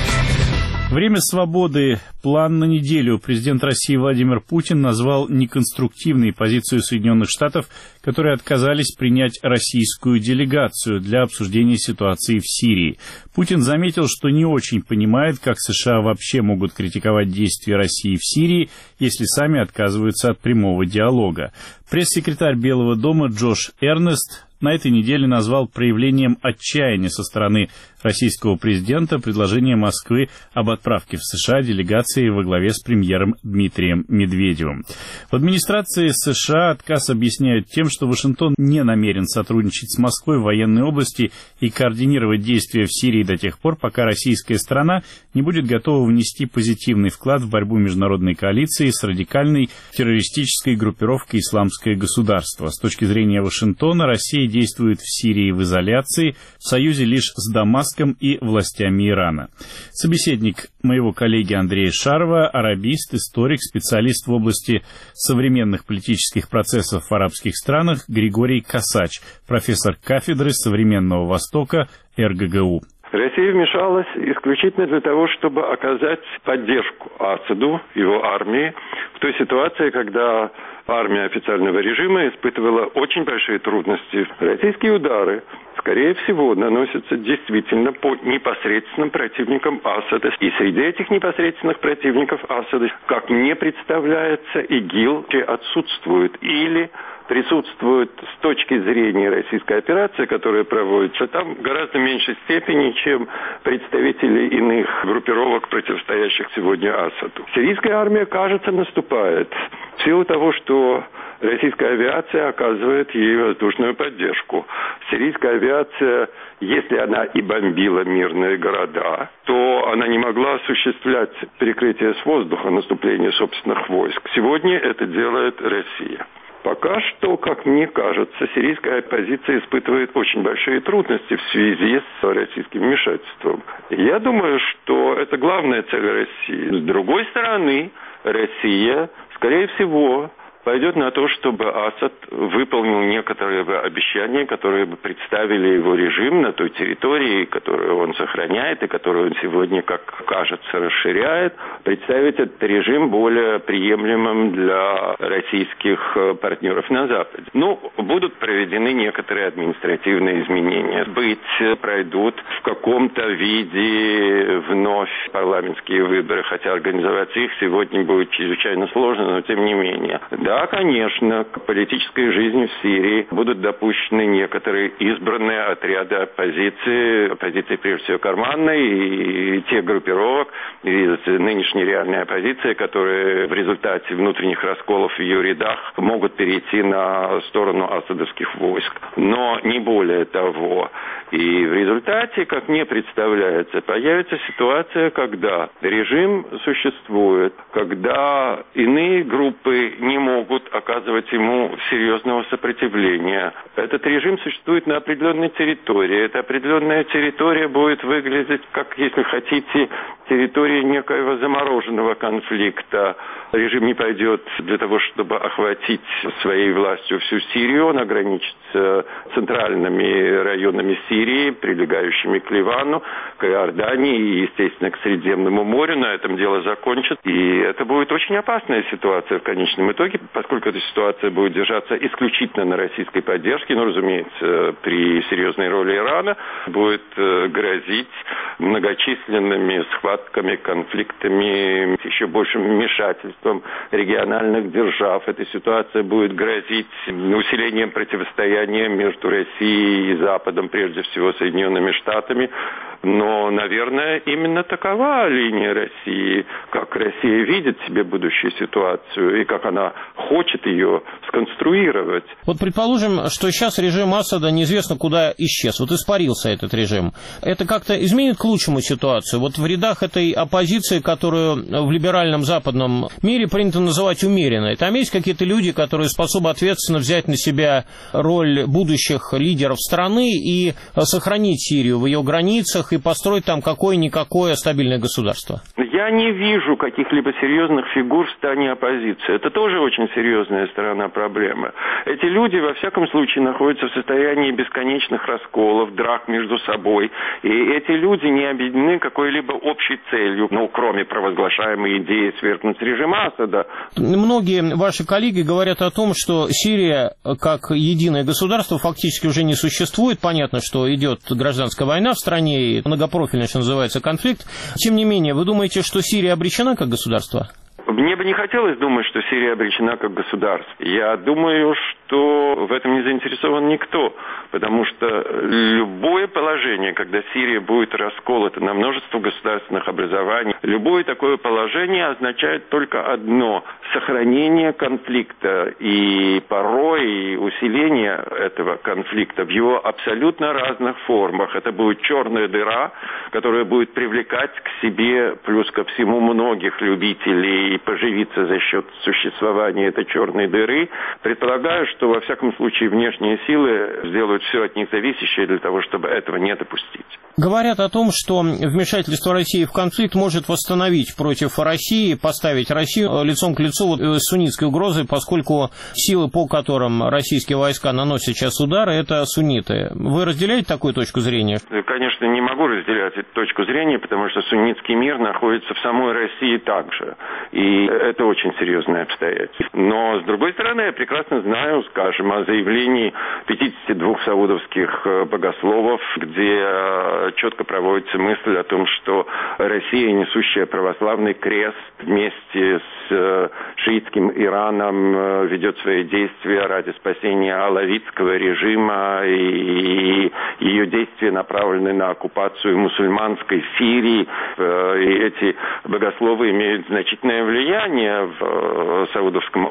[SPEAKER 1] Время свободы. План на неделю. Президент России Владимир Путин назвал неконструктивной позицию Соединенных Штатов, которые отказались принять российскую делегацию для обсуждения ситуации в Сирии. Путин заметил, что не очень понимает, как США вообще могут критиковать действия России в Сирии, если сами отказываются от прямого диалога. Пресс-секретарь Белого дома Джош Эрнест на этой неделе назвал проявлением отчаяния со стороны российского президента предложение Москвы об отправке в США делегации во главе с премьером Дмитрием Медведевым. В администрации США отказ объясняют тем, что Вашингтон не намерен сотрудничать с Москвой в военной области и координировать действия в Сирии до тех пор, пока российская сторона не будет готова внести позитивный вклад в борьбу международной коалиции с радикальной террористической группировкой «Исламское государство». С точки зрения Вашингтона, Россия действует в Сирии в изоляции, в союзе лишь с Дамаском и властями Ирана. Собеседник моего коллеги Андрея Шарова, арабист, историк, специалист в области современных политических процессов в арабских странах Григорий Косач, профессор кафедры современного Востока РГГУ.
[SPEAKER 9] Россия вмешалась исключительно для того, чтобы оказать поддержку Асаду, его армии, в той ситуации, когда армия официального режима испытывала очень большие трудности. Российские удары, скорее всего, наносятся действительно по непосредственным противникам Асада. И среди этих непосредственных противников Асада, как мне представляется, ИГИЛ отсутствует или присутствует с точки зрения российской операции, которая проводится там в гораздо меньшей степени, чем представители иных группировок, противостоящих сегодня Асаду. Сирийская армия, кажется, наступает в силу того, что российская авиация оказывает ей воздушную поддержку. Сирийская авиация, если она и бомбила мирные города, то она не могла осуществлять перекрытие с воздуха наступления собственных войск. Сегодня это делает Россия. Пока что, как мне кажется, сирийская оппозиция испытывает очень большие трудности в связи с российским вмешательством. Я думаю, что это главная цель России. С другой стороны, Россия, скорее всего, пойдет на то, чтобы Асад выполнил некоторые обещания, которые бы представили его режим на той территории, которую он сохраняет и которую он сегодня, как кажется, расширяет, представить этот режим более приемлемым для российских партнеров на Западе. Будут проведены некоторые административные изменения. Пройдут в каком-то виде вновь парламентские выборы, хотя организовать их сегодня будет чрезвычайно сложно, но тем не менее. Да, конечно, к политической жизни в Сирии будут допущены некоторые избранные отряды оппозиции прежде всего карманной, и тех группировок из нынешней реальной оппозиции, которые в результате внутренних расколов в ее рядах могут перейти на сторону асадовских войск. Но не более того. И в результате, как мне представляется, появится ситуация, когда режим существует, когда иные группы не могут оказывать ему серьезного сопротивления. Этот режим существует на определенной территории. Эта определенная территория будет выглядеть, как, если хотите, территория некоего замороженного конфликта. Режим не пойдет для того, чтобы охватить своей властью всю Сирию. Он ограничится центральными районами Сирии, прилегающими к Ливану, к Иордании и, естественно, к Средиземному морю. На этом дело закончится. И это будет очень опасная ситуация в конечном итоге, поскольку эта ситуация будет держаться исключительно на российской поддержке, разумеется, при серьезной роли Ирана, будет грозить многочисленными схватками, конфликтами, еще большим вмешательством региональных держав. Эта ситуация будет грозить усилением противостояния между Россией и Западом, прежде всего Соединенными Штатами. Но, наверное, именно такова линия России, как Россия видит себе будущую ситуацию и как она хочет ее сконструировать.
[SPEAKER 10] Предположим, что сейчас режим Асада неизвестно куда исчез. Испарился этот режим. Это как-то изменит к лучшему ситуацию? В рядах этой оппозиции, которую в либеральном западном мире принято называть умеренной, там есть какие-то люди, которые способны ответственно взять на себя роль будущих лидеров страны и сохранить Сирию в ее границах и построить там какое-никакое стабильное государство?
[SPEAKER 9] Я не вижу каких-либо серьезных фигур в стане оппозиции. Это тоже очень серьезная сторона проблемы. Эти люди, во всяком случае, находятся в состоянии бесконечных расколов, драк между собой. И эти люди не объединены какой-либо общей целью, кроме провозглашаемой идеи свергнуть режим Асада.
[SPEAKER 10] Многие ваши коллеги говорят о том, что Сирия как единое государство фактически уже не существует. Понятно, что идет гражданская война в стране, и многопрофильный, что называется, конфликт. Тем не менее, вы думаете, что Сирия обречена как государство?
[SPEAKER 9] Мне бы не хотелось думать, что Сирия обречена как государство. Я думаю, что в этом не заинтересован никто, потому что любое положение, когда Сирия будет расколота на множество государственных образований, любое такое положение означает только одно – сохранение конфликта и порой усиление этого конфликта в его абсолютно разных формах. Это будет черная дыра, которая будет привлекать к себе, плюс ко всему, многих любителей и поживиться за счет существования этой черной дыры. Предполагаю, что, во всяком случае, внешние силы сделают все от них зависящее для того, чтобы этого не допустить.
[SPEAKER 10] Говорят о том, что вмешательство России в конфликт может восстановить против России, поставить Россию лицом к лицу с суннитской угрозой, поскольку силы, по которым российские войска наносят сейчас удары, это сунниты. Вы разделяете такую точку зрения?
[SPEAKER 9] Конечно, не могу разделять эту точку зрения, потому что суннитский мир находится в самой России также. И это очень серьезное обстоятельство. Но, с другой стороны, я прекрасно знаю, скажем, о заявлении 52 саудовских богословов, где четко проводится мысль о том, что Россия, несущая православный крест, вместе с шиитским Ираном ведет свои действия ради спасения алавитского режима, и ее действия направлены на оккупацию мусульманской Сирии. И эти богословы имеют значительное влияние в саудовском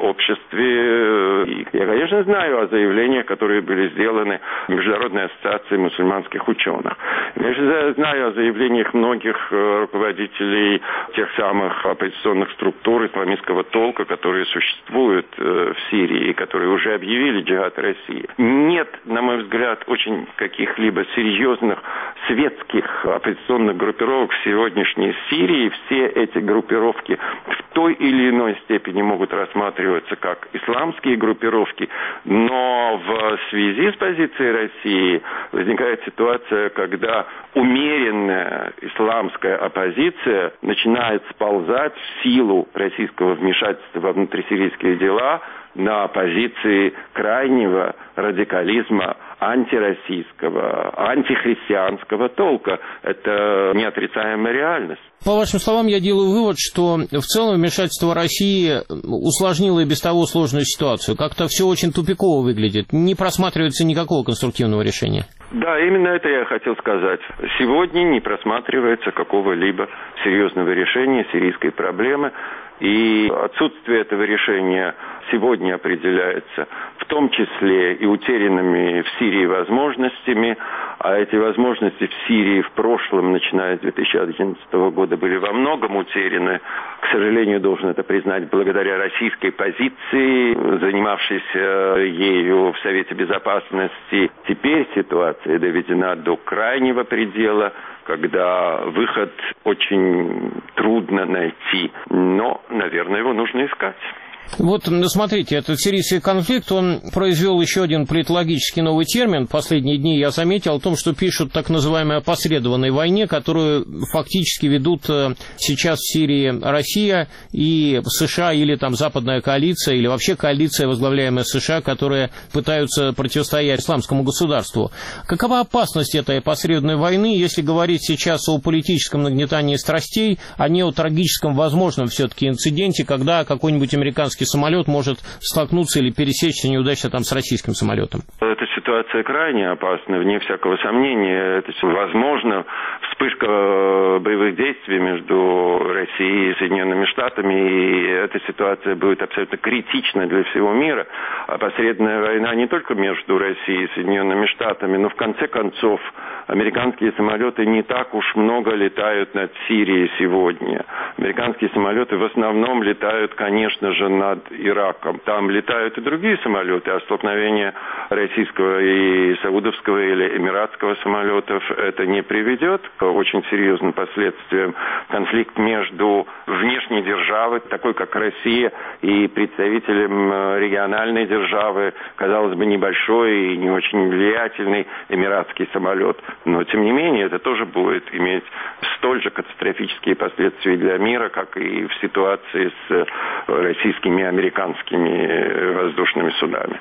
[SPEAKER 9] обществе. Я, конечно, знаю о заявлениях, которые были сделаны Международной ассоциацией мусульманских ученых. Я знаю о заявлениях многих руководителей тех самых оппозиционных структур исламистского толка, которые существуют в Сирии, которые уже объявили джихад России. Нет, на мой взгляд, очень каких-либо серьезных светских оппозиционных группировок в сегодняшней Сирии. Все эти группировки в той или иной степени могут рассматриваться как исламские группировки, но в связи с позицией России возникает ситуация, когда умеренная исламская оппозиция начинает сползать в силу российского вмешательства во внутрисирийские дела на позиции крайнего радикализма антироссийского, антихристианского толка. Это неотрицаемая реальность.
[SPEAKER 10] По вашим словам, я делаю вывод, что в целом вмешательство России усложнило и без того сложную ситуацию. Как-то все очень тупиково выглядит. Не просматривается никакого конструктивного решения.
[SPEAKER 9] Да, именно это я хотел сказать. Сегодня не просматривается какого-либо серьезного решения сирийской проблемы. И отсутствие этого решения сегодня определяется в том числе и утерянными в Сирии возможностями, а эти возможности в Сирии в прошлом, начиная с 2011 года, были во многом утеряны. К сожалению, должен это признать, благодаря российской позиции, занимавшейся ею в Совете Безопасности. Теперь ситуация доведена до крайнего предела, когда выход очень трудно найти, но, наверное, его нужно искать.
[SPEAKER 10] Вот, смотрите, этот сирийский конфликт, он произвел еще один политологический новый термин. В последние дни я заметил о том, что пишут так называемой опосредованной войне, которую фактически ведут сейчас в Сирии Россия и США, или там западная коалиция, или вообще коалиция, возглавляемая США, которые пытаются противостоять исламскому государству. Какова опасность этой опосредованной войны, если говорить сейчас о политическом нагнетании страстей, а не о трагическом возможном все-таки инциденте, когда какой-нибудь американский самолет может столкнуться или пересечься неудачно там с российским самолетом?
[SPEAKER 9] Эта ситуация крайне опасна, вне всякого сомнения. Это, возможно, вспышка боевых действий между Россией и Соединенными Штатами, и эта ситуация будет абсолютно критична для всего мира. Опосредованная война не только между Россией и Соединенными Штатами, но в конце концов американские самолеты не так уж много летают над Сирией сегодня. Американские самолеты в основном летают, конечно же, над Ираком. Там летают и другие самолеты, а столкновение российского и саудовского или эмиратского самолетов это не приведет к очень серьезным последствиям. Конфликт между внешней державой, такой как Россия, и представителем региональной державы, казалось бы, небольшой и не очень влиятельный эмиратский самолет. Но, тем не менее, это тоже будет иметь столь же катастрофические последствия для мира, как и в ситуации с российскими и американскими воздушными судами.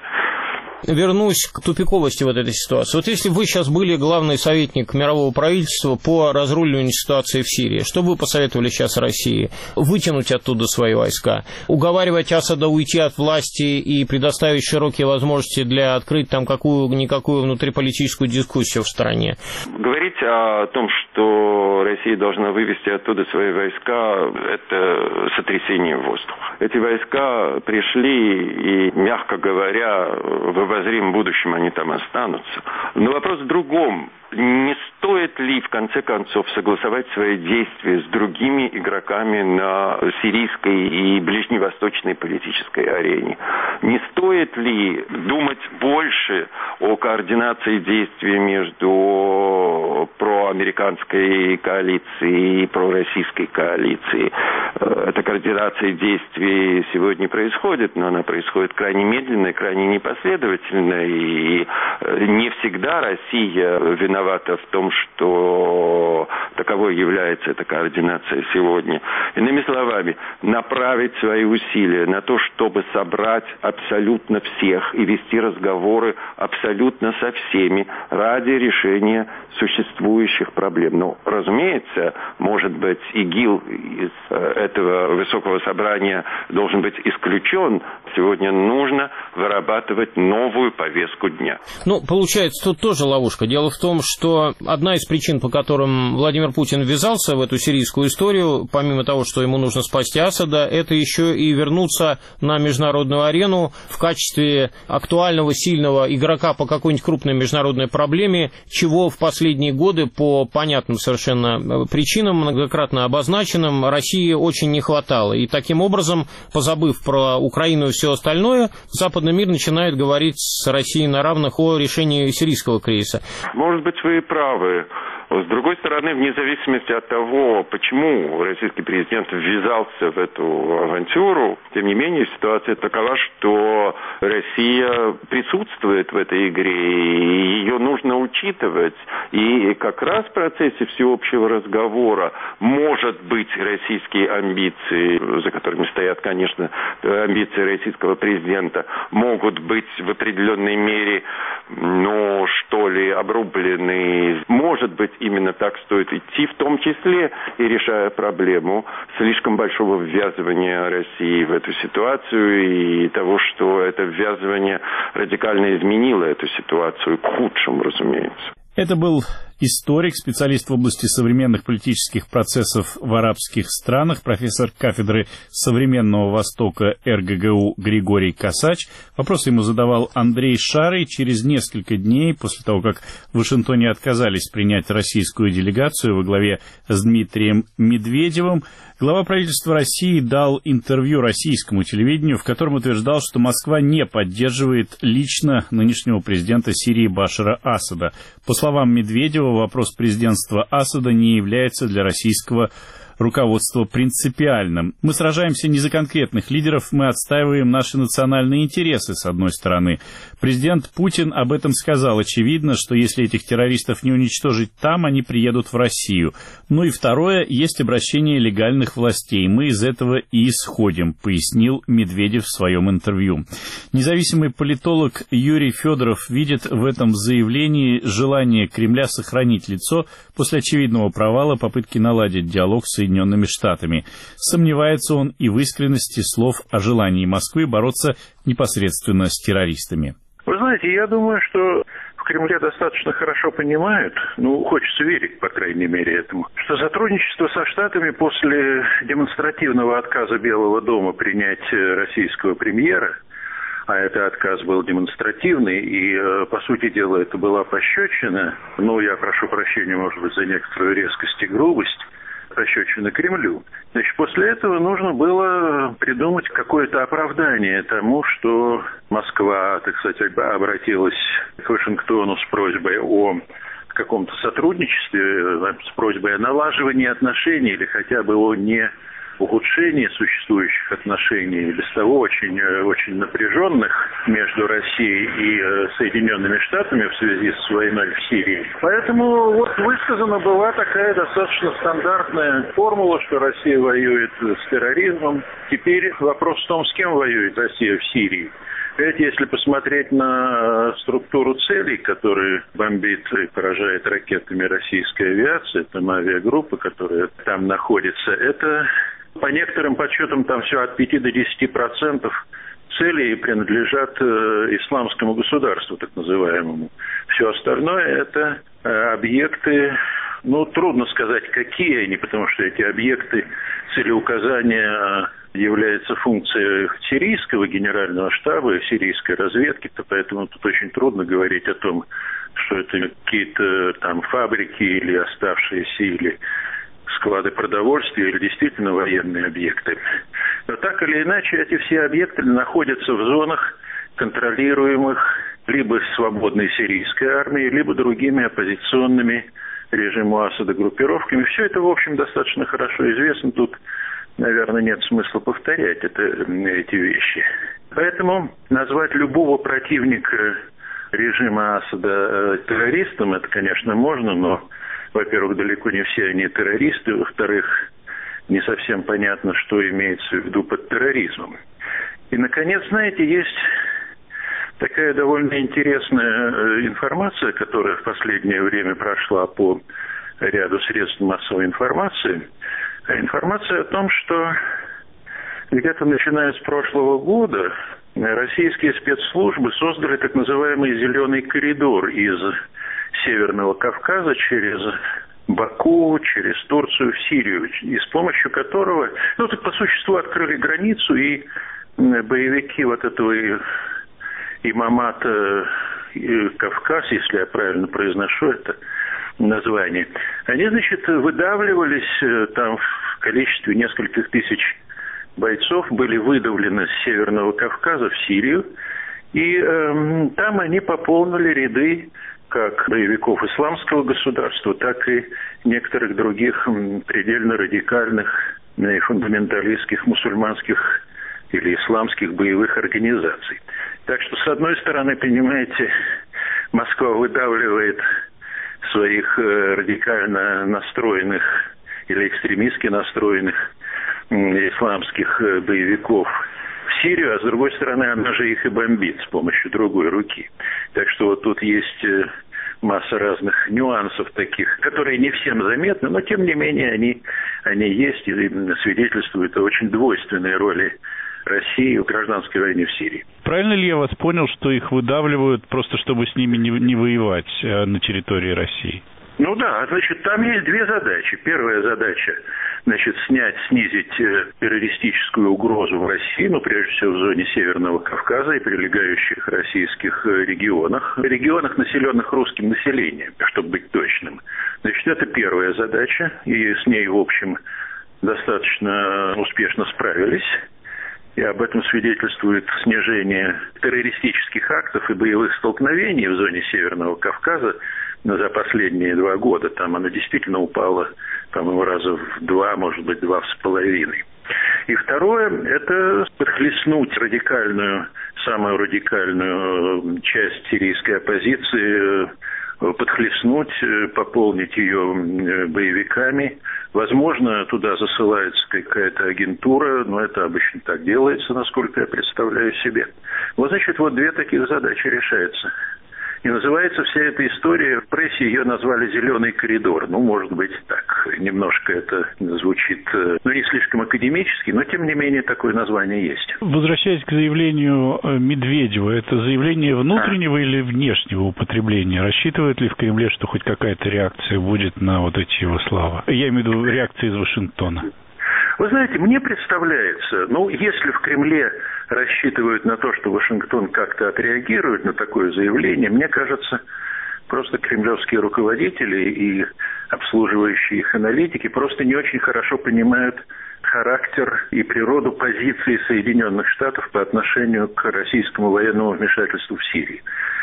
[SPEAKER 10] Вернусь к тупиковости вот этой ситуации. Вот если вы сейчас были главный советник мирового правительства по разруливанию ситуации в Сирии, что бы вы посоветовали сейчас России? Вытянуть оттуда свои войска, уговаривать Асада уйти от власти и предоставить широкие возможности для открыть там какую-никакую внутриполитическую дискуссию в стране?
[SPEAKER 9] Говорить о том, что Россия должна вывести оттуда свои войска, это сотрясение воздуха. Эти войска пришли, и, мягко говоря, в обозримом будущем они там останутся. Но вопрос в другом. Не стоит ли, в конце концов, согласовать свои действия с другими игроками на сирийской и ближневосточной политической арене? Не стоит ли думать больше о координации действий между проамериканской коалицией и пророссийской коалицией? Эта координация действий сегодня происходит, но она происходит крайне медленно и крайне непоследовательно, и не всегда Россия виновата в том, что таковой является эта координация сегодня. Иными словами, направить свои усилия на то, чтобы собрать абсолютно всех и вести разговоры абсолютно со всеми ради решения существующих проблем. Но, разумеется, может быть, ИГИЛ из этого высокого собрания должен быть исключен. Сегодня нужно вырабатывать новую повестку дня.
[SPEAKER 10] Ну, получается, тут тоже ловушка. Дело в том, что одна из причин, по которым Владимир Путин ввязался в эту сирийскую историю, помимо того, что ему нужно спасти Асада, это еще и вернуться на международную арену в качестве актуального, сильного игрока по какой-нибудь крупной международной проблеме, чего в последние годы по понятным совершенно причинам, многократно обозначенным, России очень не хватало. И таким образом, позабыв про Украину и все остальное, западный мир начинает говорить с Россией на равных о решении сирийского кризиса.
[SPEAKER 9] Может быть, вы и правы. С другой стороны, вне зависимости от того, почему российский президент ввязался в эту авантюру, тем не менее ситуация такова, что Россия присутствует в этой игре, и ее нужно учитывать. И как раз в процессе всеобщего разговора, может быть, российские амбиции, за которыми стоят, конечно, амбиции российского президента, могут быть в определенной мере, обрублены. Может быть, именно так стоит идти, в том числе и решая проблему слишком большого ввязывания России в эту ситуацию и того, что это ввязывание радикально изменило эту ситуацию к худшему, разумеется.
[SPEAKER 1] Это был историк, специалист в области современных политических процессов в арабских странах, профессор кафедры современного Востока РГГУ Григорий Косач. Вопрос ему задавал Андрей Шарый. Через несколько дней после того, как в Вашингтоне отказались принять российскую делегацию во главе с Дмитрием Медведевым, глава правительства России дал интервью российскому телевидению, в котором утверждал, что Москва не поддерживает лично нынешнего президента Сирии Башара Асада. По словам Медведева, вопрос президентства Асада не является для российского руководства принципиальным. Мы сражаемся не за конкретных лидеров, мы отстаиваем наши национальные интересы, с одной стороны. Президент Путин об этом сказал. Очевидно, что если этих террористов не уничтожить там, они приедут в Россию. Ну и второе, есть обращение легальных властей. Мы из этого и исходим, пояснил Медведев в своем интервью. Независимый политолог Юрий Федоров видит в этом заявлении желание Кремля сохранить лицо после очевидного провала попытки наладить диалог с Соединенными Штатами. Сомневается он и в искренности слов о желании Москвы бороться непосредственно с террористами.
[SPEAKER 4] Вы знаете, я думаю, что в Кремле достаточно хорошо понимают, хочется верить, по крайней мере, этому, что сотрудничество со Штатами после демонстративного отказа Белого дома принять российского премьера, а этот отказ был демонстративный, и, по сути дела, это была пощечина, я прошу прощения, может быть, за некоторую резкость и грубость, пощечина Кремлю. Значит, после этого нужно было придумать какое-то оправдание тому, что Москва, так сказать, обратилась к Вашингтону с просьбой о каком-то сотрудничестве, с просьбой о налаживании отношений или хотя бы о не ухудшении существующих отношений, без того очень, очень напряженных между Россией и Соединенными Штатами в связи с войной в Сирии. Поэтому высказана была такая достаточно стандартная формула, что Россия воюет с терроризмом. Теперь вопрос в том, с кем воюет Россия в Сирии. Понимаете, если посмотреть на структуру целей, которые бомбит и поражает ракетами российская авиация, там авиагруппа, которая там находится, это по некоторым подсчетам там все от 5 до 10% целей принадлежат исламскому государству, так называемому. Все остальное это объекты, трудно сказать, какие они, потому что эти объекты целеуказания является функцией сирийского генерального штаба и сирийской разведки, поэтому тут очень трудно говорить о том, что это какие-то там фабрики или оставшиеся, или склады продовольствия, или действительно военные объекты. Но так или иначе, эти все объекты находятся в зонах, контролируемых либо свободной сирийской армией, либо другими оппозиционными режиму Асада группировками. Все это, в общем, достаточно хорошо известно. Тут, наверное, нет смысла повторять эти вещи. Поэтому назвать любого противника режима Асада террористом, это, конечно, можно, но, во-первых, далеко не все они террористы, во-вторых, не совсем понятно, что имеется в виду под терроризмом. И, наконец, знаете, есть такая довольно интересная информация, которая в последнее время прошла по ряду средств массовой информации. Информация о том, что где-то начиная с прошлого года российские спецслужбы создали так называемый «зеленый коридор» из Северного Кавказа через Баку, через Турцию в Сирию, и с помощью которого, тут по существу открыли границу, и боевики вот этого имамата Кавказ, если я правильно произношу это название, они, значит, выдавливались там в количестве нескольких тысяч бойцов, были выдавлены с Северного Кавказа в Сирию, и там они пополнили ряды как боевиков исламского государства, так и некоторых других предельно радикальных и фундаменталистских мусульманских или исламских боевых организаций. Так что, с одной стороны, понимаете, Москва выдавливает своих радикально настроенных или экстремистски настроенных исламских боевиков в Сирию, а с другой стороны, она же их и бомбит с помощью другой руки. Так что вот тут есть масса разных нюансов таких, которые не всем заметны, но тем не менее они есть и свидетельствуют о очень двойственной роли России в гражданской войне в Сирии.
[SPEAKER 1] Правильно ли я вас понял, что их выдавливают просто, чтобы с ними не воевать на территории России?
[SPEAKER 4] Ну да, значит, там есть две задачи. Первая задача, значит, снизить террористическую угрозу в России, ну, прежде всего, в зоне Северного Кавказа и прилегающих российских регионах, населенных русским населением, чтобы быть точным. Значит, это первая задача, и с ней, в общем, достаточно успешно справились. И об этом свидетельствует снижение террористических актов и боевых столкновений в зоне Северного Кавказа за последние 2 года. Там она действительно упала, по-моему, раза в 2, может быть, 2,5. И второе, это подхлестнуть самую радикальную часть сирийской оппозиции, подхлестнуть, пополнить ее боевиками. Возможно, туда засылается какая-то агентура, но это обычно так делается, насколько я представляю себе. Вот, значит, вот 2 таких задачи решаются. И называется вся эта история, в прессе ее назвали «зеленый коридор». Ну, может быть, так, немножко это звучит, не слишком академически, но, тем не менее, такое название есть.
[SPEAKER 1] Возвращаясь к заявлению Медведева, это заявление внутреннего или внешнего употребления? Рассчитывает ли в Кремле, что хоть какая-то реакция будет на вот эти его слова? Я имею в виду реакции из Вашингтона.
[SPEAKER 4] Вы знаете, мне представляется, если в Кремле рассчитывают на то, что Вашингтон как-то отреагирует на такое заявление, мне кажется, просто кремлевские руководители и обслуживающие их аналитики просто не очень хорошо понимают характер и природу позиции Соединенных Штатов по отношению к российскому военному вмешательству в Сирии.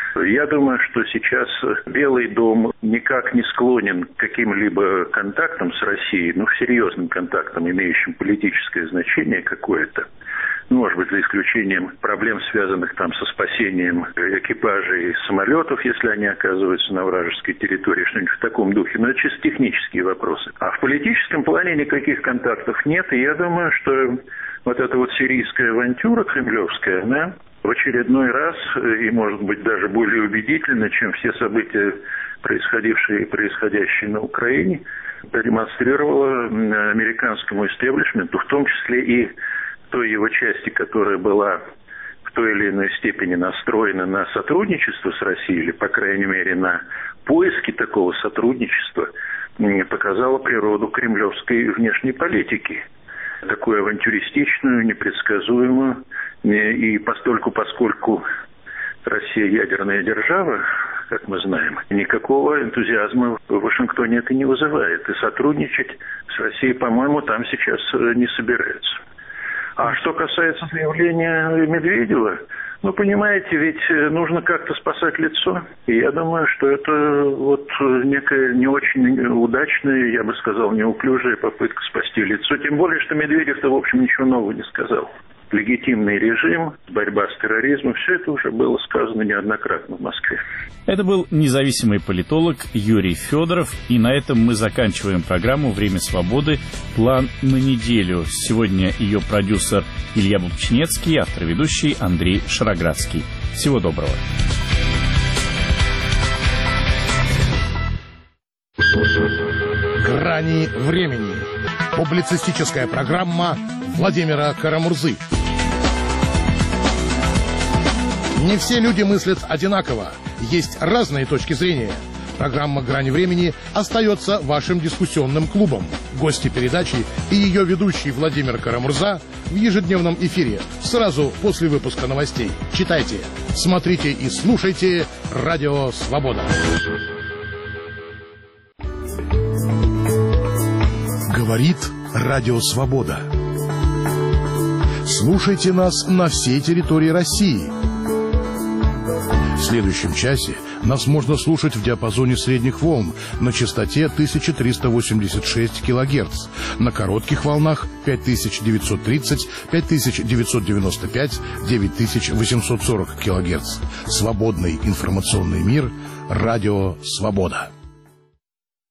[SPEAKER 4] Я думаю, что сейчас Белый дом никак не склонен к каким-либо контактам с Россией, серьезным контактам, имеющим политическое значение какое-то. Может быть, за исключением проблем, связанных там со спасением экипажей самолетов, если они оказываются на вражеской территории, что-нибудь в таком духе. Но это чисто технические вопросы. А в политическом плане никаких контактов нет. И я думаю, что вот эта вот сирийская авантюра кремлевская, она в очередной раз, и, может быть, даже более убедительно, чем все события, происходившие и происходящие на Украине, продемонстрировала американскому истеблишменту, в том числе и той его части, которая была в той или иной степени настроена на сотрудничество с Россией, или, по крайней мере, на поиски такого сотрудничества, показала природу кремлевской внешней политики. Такую авантюристичную, непредсказуемую, и поскольку Россия ядерная держава, как мы знаем. Никакого энтузиазма в Вашингтоне это не вызывает. И сотрудничать с Россией, по-моему, там сейчас не собираются. А что касается заявления Медведева, ну, понимаете, ведь нужно как-то спасать лицо. И я думаю, что это вот некая не очень удачная, я бы сказал, неуклюжая попытка спасти лицо. Тем более, что Медведев-то, в общем, ничего нового не сказал. Легитимный режим, борьба с терроризмом, все это уже было сказано неоднократно в Москве.
[SPEAKER 1] Это был независимый политолог Юрий Федоров, и на этом мы заканчиваем программу «Время свободы. План на неделю». Сегодня ее продюсер Илья Бубчинецкий, автор и ведущий Андрей Шароградский. Всего доброго.
[SPEAKER 11] «Грани времени». Публицистическая программа Владимира Карамурзы. Не все люди мыслят одинаково. Есть разные точки зрения. Программа «Грани времени» остается вашим дискуссионным клубом. Гости передачи и ее ведущий Владимир Карамурза в ежедневном эфире сразу после выпуска новостей. Читайте, смотрите и слушайте «Радио Свобода». Говорит Радио Свобода. Слушайте нас на всей территории России. В следующем часе нас можно слушать в диапазоне средних волн на частоте 1386 кГц, на коротких волнах 5930, 5995, 9840 кГц. Свободный информационный мир. Радио Свобода.